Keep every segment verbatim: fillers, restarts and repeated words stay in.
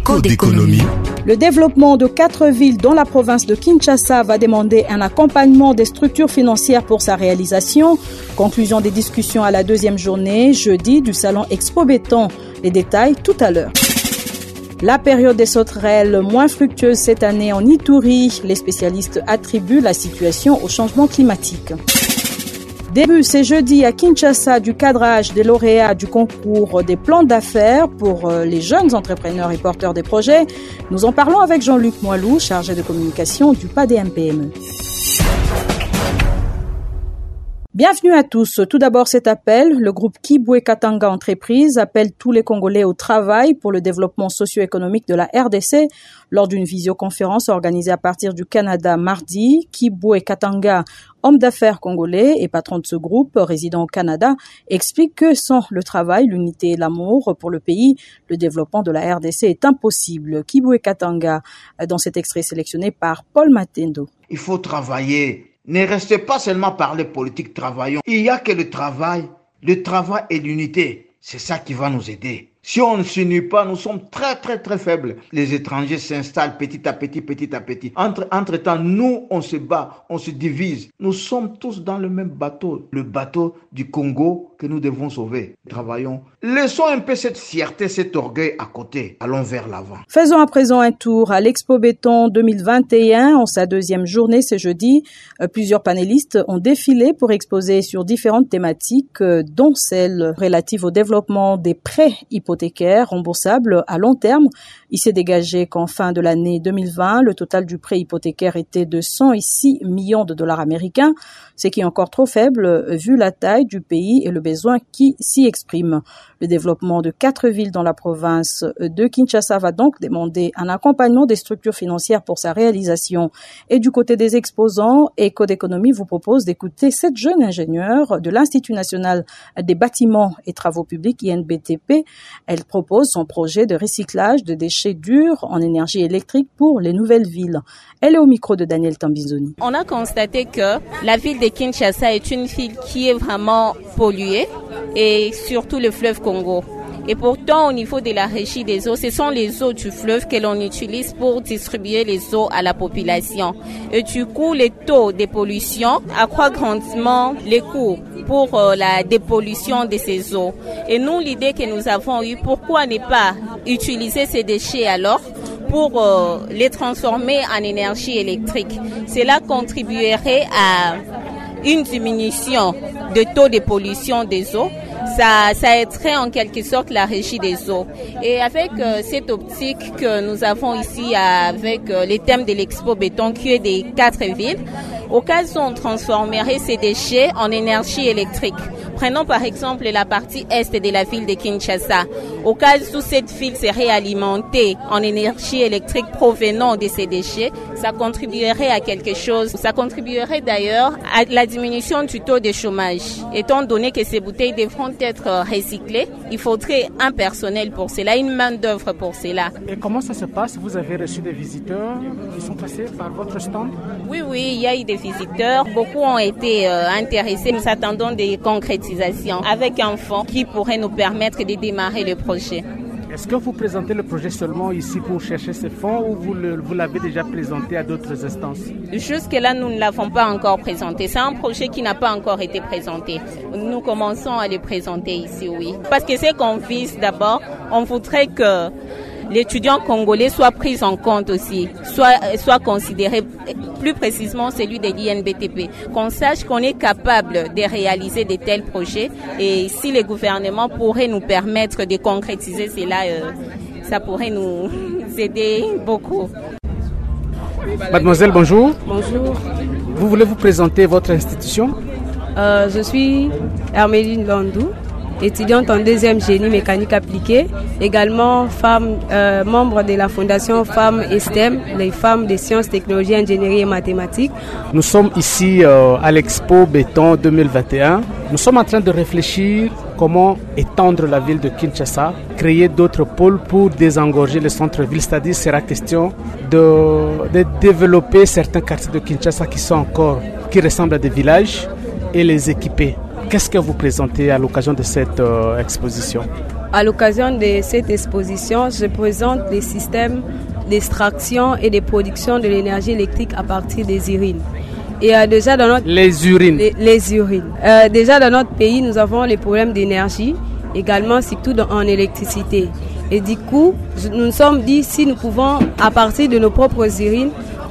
Écho d'économie. Le développement de quatre villes dans la province de Kinshasa va demander un accompagnement des structures financières pour sa réalisation. Conclusion des discussions à la deuxième journée, jeudi, du salon Expo Béton. Les détails tout à l'heure. La période des sauterelles moins fructueuse cette année en Ituri. Les spécialistes attribuent la situation au changement climatique. Début, c'est jeudi à Kinshasa du cadrage des lauréats du concours des plans d'affaires pour les jeunes entrepreneurs et porteurs des projets. Nous en parlons avec Jean-Luc Moilou, chargé de communication du P A D M P M E. Bienvenue à tous. Tout d'abord cet appel. Le groupe Kibwe Katanga Entreprise appelle tous les Congolais au travail pour le développement socio-économique de la R D C. Lors d'une visioconférence organisée à partir du Canada mardi, Kibwe Katanga, homme d'affaires congolais et patron de ce groupe résidant au Canada, explique que sans le travail, l'unité et l'amour pour le pays, le développement de la R D C est impossible. Kibwe Katanga, dans cet extrait sélectionné par Paul Matendo. Il faut travailler. Ne restez pas seulement parler politique, travaillons. Il n'y a que le travail, le travail et l'unité. C'est ça qui va nous aider. Si on ne s'unit pas, nous sommes très très très faibles. Les étrangers s'installent petit à petit, petit à petit. Entre, entre temps, nous, on se bat, on se divise. Nous sommes tous dans le même bateau. Le bateau du Congo que nous devons sauver. Travaillons. Laissons un peu cette fierté, cet orgueil à côté. Allons vers l'avant. Faisons à présent un tour à l'Expo Béton deux mille vingt et un. En sa deuxième journée, ce jeudi, plusieurs panélistes ont défilé pour exposer sur différentes thématiques, dont celle relative au développement des prêts hypothécaires remboursable à long terme. Il s'est dégagé qu'en fin de l'année deux mille vingt, le total du prêt hypothécaire était de cent six millions de dollars américains, ce qui est encore trop faible vu la taille du pays et le besoin qui s'y exprime. Le développement de quatre villes dans la province de Kinshasa va donc demander un accompagnement des structures financières pour sa réalisation. Et du côté des exposants, Écho d'économie vous propose d'écouter cette jeune ingénieure de l'Institut national des bâtiments et travaux publics, I N B T P. Elle propose son projet de recyclage de déchets durs en énergie électrique pour les nouvelles villes. Elle est au micro de Daniel Tambizoni. On a constaté que la ville de Kinshasa est une ville qui est vraiment polluée et surtout le fleuve Congo. Et pourtant, au niveau de la régie des eaux, ce sont les eaux du fleuve que l'on utilise pour distribuer les eaux à la population. Et du coup, les taux de pollution accroît grandement les coûts pour euh, la dépollution de ces eaux. Et nous, l'idée que nous avons eue, pourquoi ne pas utiliser ces déchets alors pour euh, les transformer en énergie électrique? Cela contribuerait à une diminution de taux de pollution des eaux. Ça, ça aiderait en quelque sorte la régie des eaux. Et avec euh, cette optique que nous avons ici avec euh, les thèmes de l'Expo Béton qui est des quatre villes, au cas où on transformerait ces déchets en énergie électrique. Prenons par exemple la partie est de la ville de Kinshasa. Au cas où cette ville serait alimentée en énergie électrique provenant de ces déchets, ça contribuerait à quelque chose. Ça contribuerait d'ailleurs à la diminution du taux de chômage. Étant donné que ces bouteilles devront être recyclées, il faudrait un personnel pour cela, une main-d'œuvre pour cela. Et comment ça se passe? Vous avez reçu des visiteurs qui sont passés par votre stand? Oui, oui, il y a eu des visiteurs. Beaucoup ont été euh, intéressés. Nous attendons des concrétisations avec un fonds qui pourrait nous permettre de démarrer le projet. Est-ce que vous présentez le projet seulement ici pour chercher ces fonds ou vous, le, vous l'avez déjà présenté à d'autres instances? Jusque-là, nous ne l'avons pas encore présenté. C'est un projet qui n'a pas encore été présenté. Nous commençons à le présenter ici, oui. Parce que c'est qu'on vise d'abord, on voudrait que l'étudiant congolais soit pris en compte aussi, soit, soit considéré, plus précisément celui de l'I N B T P, qu'on sache qu'on est capable de réaliser de tels projets et si le gouvernement pourrait nous permettre de concrétiser cela, euh, ça pourrait nous aider beaucoup. Mademoiselle, bonjour. Bonjour. Vous voulez vous présenter votre institution? euh, Je suis Herméline Landou, étudiante en deuxième génie mécanique appliquée, également femme, euh, membre de la fondation Femmes et S T E M, les femmes des sciences, technologies, ingénierie et mathématiques. Nous sommes ici euh, à l'Expo Béton deux mille vingt et un. Nous sommes en train de réfléchir comment étendre la ville de Kinshasa, créer d'autres pôles pour désengorger le centre-ville, c'est-à-dire il sera question de, de développer certains quartiers de Kinshasa qui sont encore, qui ressemblent à des villages et les équiper. Qu'est-ce que vous présentez à l'occasion de cette euh, exposition? À l'occasion de cette exposition, je présente les systèmes d'extraction et de production de l'énergie électrique à partir des urines. Et euh, déjà dans notre les urines. Les, les urines. Euh, déjà dans notre pays, nous avons les problèmes d'énergie, également surtout dans, en électricité. Et du coup, nous nous sommes dit si nous pouvons, à partir de nos propres urines,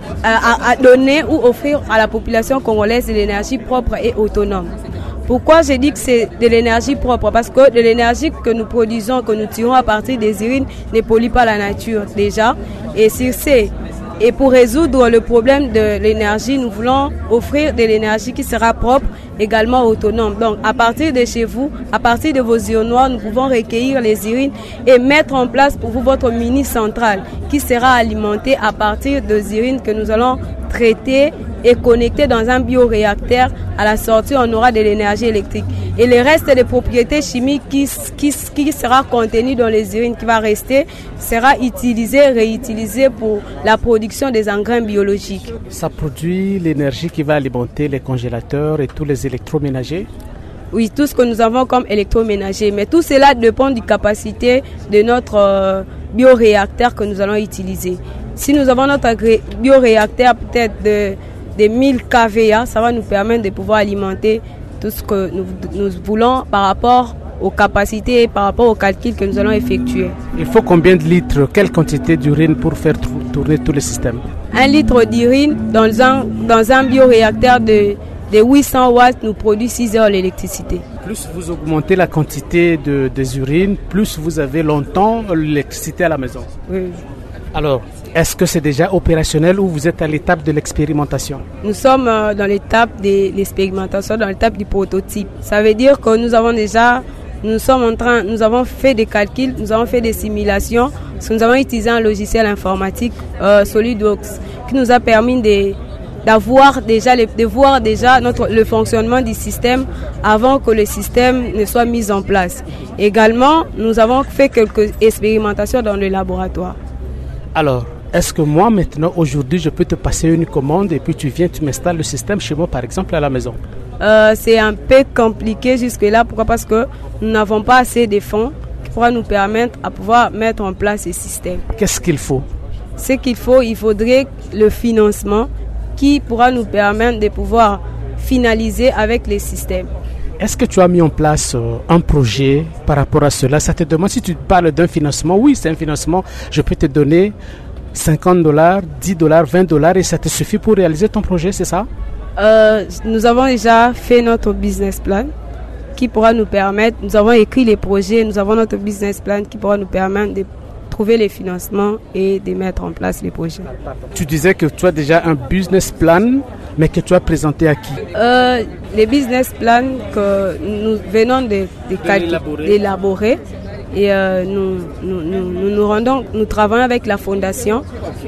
à, à donner ou offrir à la population congolaise de l'énergie propre et autonome. Pourquoi j'ai dit que c'est de l'énergie propre? Parce que de l'énergie que nous produisons, que nous tirons à partir des urines, ne pollue pas la nature déjà. Et sur ces Et pour résoudre le problème de l'énergie, nous voulons offrir de l'énergie qui sera propre, également autonome. Donc, à partir de chez vous, à partir de vos urinoirs, nous pouvons recueillir les urines et mettre en place pour vous votre mini-centrale qui sera alimentée à partir des urines que nous allons traiter et connecter dans un bioréacteur. À la sortie, on aura de l'énergie électrique. Et le reste des propriétés chimiques qui, qui, qui sera contenu dans les urines, qui va rester, sera utilisé, réutilisé pour la production des engrais biologiques. Ça produit l'énergie qui va alimenter les congélateurs et tous les électroménagers? Oui, tout ce que nous avons comme électroménager. Mais tout cela dépend de la capacité de notre euh, bioréacteur que nous allons utiliser. Si nous avons notre bioréacteur peut-être de, de mille kilowatts, ça va nous permettre de pouvoir alimenter tout ce que nous, nous voulons par rapport aux capacités et par rapport aux calculs que nous allons effectuer. Il faut combien de litres, quelle quantité d'urine pour faire tourner tout le système? Un litre d'urine dans un, dans un bioréacteur de, de huit cents watts nous produit six heures l'électricité. Plus vous augmentez la quantité de, des urines, plus vous avez longtemps l'électricité à la maison. Oui. Alors, est-ce que c'est déjà opérationnel ou vous êtes à l'étape de l'expérimentation? Nous sommes dans l'étape de l'expérimentation, dans l'étape du prototype. Ça veut dire que nous avons déjà, nous sommes en train, nous avons fait des calculs, nous avons fait des simulations, parce que nous avons utilisé un logiciel informatique, euh, SolidWorks, qui nous a permis de, d'avoir déjà, de voir déjà notre, le fonctionnement du système avant que le système ne soit mis en place. Également, nous avons fait quelques expérimentations dans le laboratoire. Alors, est-ce que moi, maintenant, aujourd'hui, je peux te passer une commande et puis tu viens, tu m'installes le système chez moi, par exemple, à la maison? euh, C'est un peu compliqué jusque-là. Pourquoi? Parce que nous n'avons pas assez de fonds qui pourra nous permettre à pouvoir mettre en place ce système. Qu'est-ce qu'il faut? Ce qu'il faut, il faudrait le financement qui pourra nous permettre de pouvoir finaliser avec les systèmes. Est-ce que tu as mis en place euh, un projet par rapport à cela? Ça te demande si tu parles d'un financement. Oui, c'est un financement. Je peux te donner cinquante dollars, dix dollars, vingt dollars et ça te suffit pour réaliser ton projet, c'est ça? euh, Nous avons déjà fait notre business plan qui pourra nous permettre, nous avons écrit les projets, nous avons notre business plan qui pourra nous permettre de trouver les financements et de mettre en place les projets. Tu disais que tu as déjà un business plan, mais que tu as présenté à qui? euh, Les business plans que nous venons de, de, de d'élaborer. Et euh, nous, nous, nous, nous, nous, rendons, nous travaillons avec la fondation,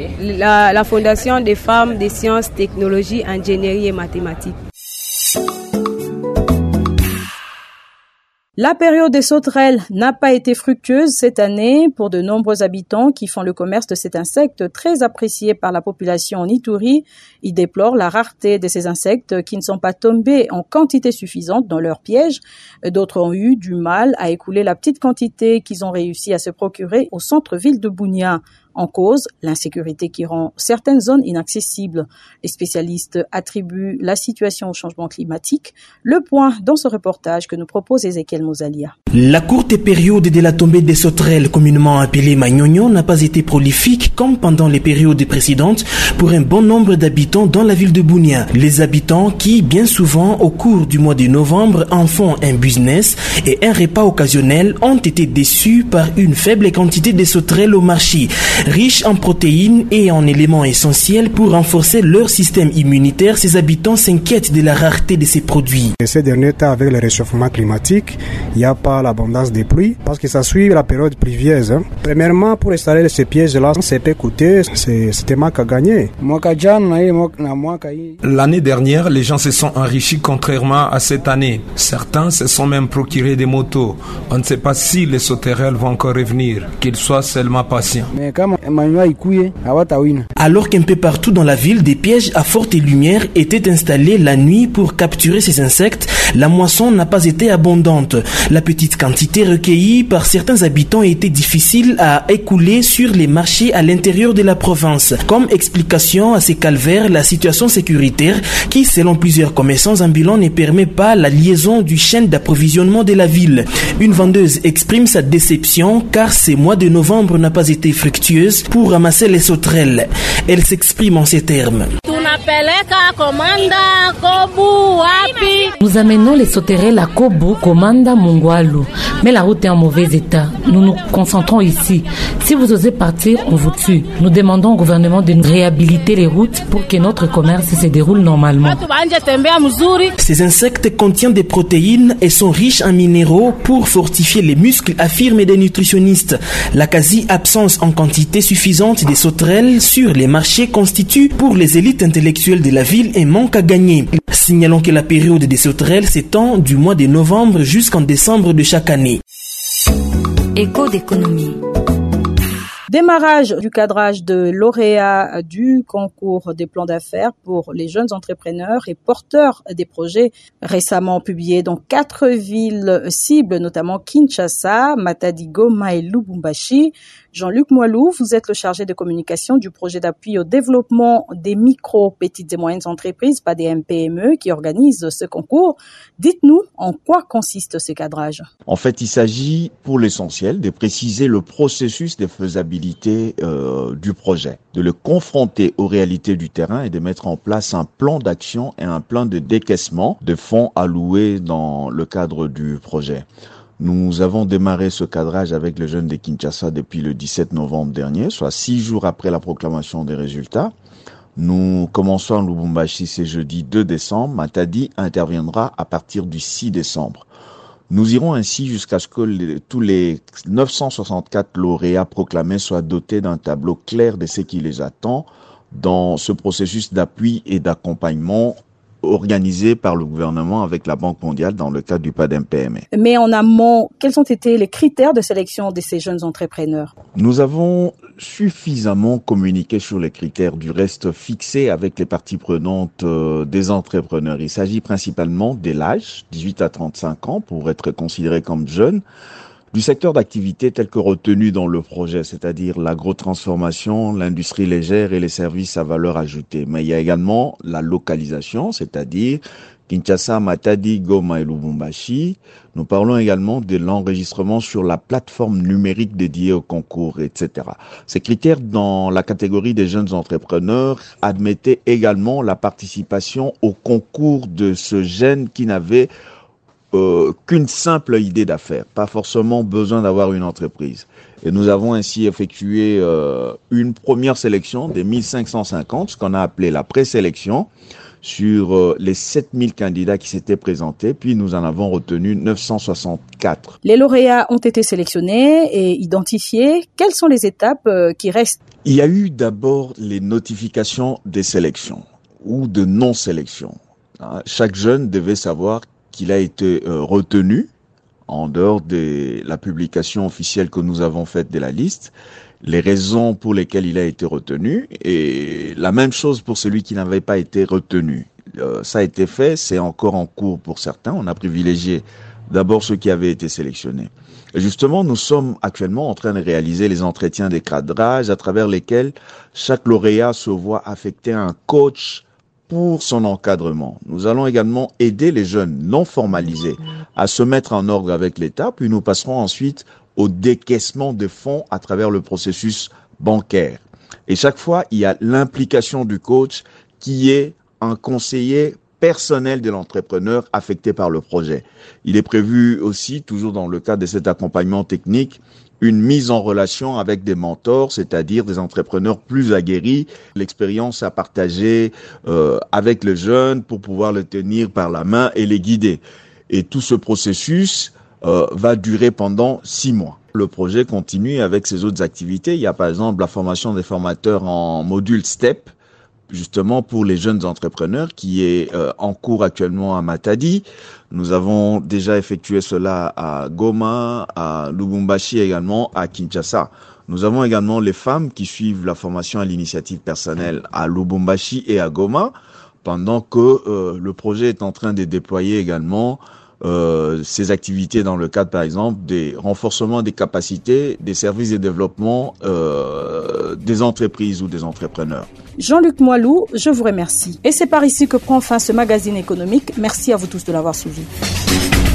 la, la fondation des femmes des sciences, technologies, ingénierie et mathématiques. La période des sauterelles n'a pas été fructueuse cette année pour de nombreux habitants qui font le commerce de cet insecte très apprécié par la population en Ituri. Ils déplorent la rareté de ces insectes qui ne sont pas tombés en quantité suffisante dans leurs pièges. D'autres ont eu du mal à écouler la petite quantité qu'ils ont réussi à se procurer au centre-ville de Bunia. En cause, l'insécurité qui rend certaines zones inaccessibles. Les spécialistes attribuent la situation au changement climatique. Le point dans ce reportage que nous propose Ezekiel Mozalia. La courte période de la tombée des sauterelles, communément appelée Magnogno, n'a pas été prolifique comme pendant les périodes précédentes pour un bon nombre d'habitants dans la ville de Bunia. Les habitants qui, bien souvent, au cours du mois de novembre, en font un business et un repas occasionnel, ont été déçus par une faible quantité de sauterelles au marché. Riches en protéines et en éléments essentiels pour renforcer leur système immunitaire, ces habitants s'inquiètent de la rareté de ces produits. Ces derniers temps, avec le réchauffement climatique, il n'y a pas l'abondance des pluies parce que ça suit la période pluvieuse. Hein. Premièrement, pour installer ces pièges-là, c'était coûté, c'était manque à gagner. L'année dernière, les gens se sont enrichis contrairement à cette année. Certains se sont même procurés des motos. On ne sait pas si les sauterelles vont encore revenir, qu'ils soient seulement patients. Alors qu'un peu partout dans la ville, des pièges à forte lumière étaient installés la nuit pour capturer ces insectes, la moisson n'a pas été abondante. La petite quantité recueillie par certains habitants était difficile à écouler sur les marchés à l'intérieur de la province. Comme explication à ces calvaires, la situation sécuritaire qui, selon plusieurs commerçants ambulants, ne permet pas la liaison du chaîne d'approvisionnement de la ville. Une vendeuse exprime sa déception car ce mois de novembre n'a pas été fructueuse pour ramasser les sauterelles. Elle s'exprime en ces termes. Nous amenons les sauterelles à Kobu, Komanda, Mungwalu. Mais la route est en mauvais état. Nous nous concentrons ici. Si vous osez partir, on vous tue. Nous demandons au gouvernement de réhabiliter les routes pour que notre commerce se déroule normalement. Ces insectes contiennent des protéines et sont riches en minéraux pour fortifier les muscles, affirment des nutritionnistes. La quasi-absence en quantité suffisante des sauterelles sur les marchés constitue pour les élites intellectuelles de la ville un manque à gagner. Signalons que la période des sauterelles s'étend du mois de novembre jusqu'en décembre de chaque année. Écho d'économie. Démarrage du cadrage de lauréats du concours des plans d'affaires pour les jeunes entrepreneurs et porteurs des projets récemment publiés dans quatre villes cibles, notamment Kinshasa, Matadi, Goma et Lubumbashi. Jean-Luc Moilou, vous êtes le chargé de communication du projet d'appui au développement des micro, petites et moyennes entreprises, pas des M P M E, qui organisent ce concours. Dites-nous en quoi consiste ce cadrage. En fait, il s'agit pour l'essentiel de préciser le processus de faisabilité euh, du projet, de le confronter aux réalités du terrain et de mettre en place un plan d'action et un plan de décaissement de fonds alloués dans le cadre du projet. Nous avons démarré ce cadrage avec les jeunes de Kinshasa depuis le dix-sept novembre dernier, soit six jours après la proclamation des résultats. Nous commençons à Lubumbashi ce jeudi deux décembre. Matadi interviendra à partir du six décembre. Nous irons ainsi jusqu'à ce que les, tous les neuf cent soixante-quatre lauréats proclamés soient dotés d'un tableau clair de ce qui les attend dans ce processus d'appui et d'accompagnement organisé par le gouvernement avec la Banque mondiale dans le cadre du P A D M P M E. Mais en amont, quels ont été les critères de sélection de ces jeunes entrepreneurs? Nous avons suffisamment communiqué sur les critères du reste fixés avec les parties prenantes euh, des entrepreneurs. Il s'agit principalement de l'âge, dix-huit à trente-cinq ans, pour être considérés comme jeunes, du secteur d'activité tel que retenu dans le projet, c'est-à-dire l'agrotransformation, l'industrie légère et les services à valeur ajoutée. Mais il y a également la localisation, c'est-à-dire Kinshasa, Matadi, Goma et Lubumbashi. Nous parlons également de l'enregistrement sur la plateforme numérique dédiée au concours, et cetera. Ces critères dans la catégorie des jeunes entrepreneurs admettaient également la participation au concours de ce jeune qui n'avait Euh, qu'une simple idée d'affaires, pas forcément besoin d'avoir une entreprise. Et nous avons ainsi effectué euh, une première sélection des mille cinq cent cinquante, ce qu'on a appelé la présélection, sur euh, les sept mille candidats qui s'étaient présentés, puis nous en avons retenu neuf cent soixante-quatre. Les lauréats ont été sélectionnés et identifiés. Quelles sont les étapes euh, qui restent? Il y a eu d'abord les notifications des sélections ou de non-sélection. Hein, chaque jeune devait savoir qu'il a été euh, retenu en dehors de la publication officielle que nous avons faite de la liste, les raisons pour lesquelles il a été retenu, et la même chose pour celui qui n'avait pas été retenu. Euh, ça a été fait, c'est encore en cours pour certains. On a privilégié d'abord ceux qui avaient été sélectionnés. Et justement, nous sommes actuellement en train de réaliser les entretiens des cadrages à travers lesquels chaque lauréat se voit affecter un coach pour son encadrement. Nous allons également aider les jeunes non formalisés à se mettre en ordre avec l'État, puis nous passerons ensuite au décaissement de fonds à travers le processus bancaire. Et chaque fois, il y a l'implication du coach qui est un conseiller personnel de l'entrepreneur affecté par le projet. Il est prévu aussi, toujours dans le cadre de cet accompagnement technique, une mise en relation avec des mentors, c'est-à-dire des entrepreneurs plus aguerris, l'expérience à partager euh, avec les jeunes pour pouvoir les tenir par la main et les guider. Et tout ce processus euh, va durer pendant six mois. Le projet continue avec ses autres activités. Il y a par exemple la formation des formateurs en module STEP, justement pour les jeunes entrepreneurs, qui est euh, en cours actuellement à Matadi. Nous avons déjà effectué cela à Goma, à Lubumbashi également, à Kinshasa. Nous avons également les femmes qui suivent la formation à l'initiative personnelle à Lubumbashi et à Goma, pendant que euh, le projet est en train de déployer également euh, ses activités dans le cadre, par exemple, des renforcements des capacités, des services de développement euh, des entreprises ou des entrepreneurs. Jean-Luc Moilou, je vous remercie. Et c'est par ici que prend fin ce magazine économique. Merci à vous tous de l'avoir suivi.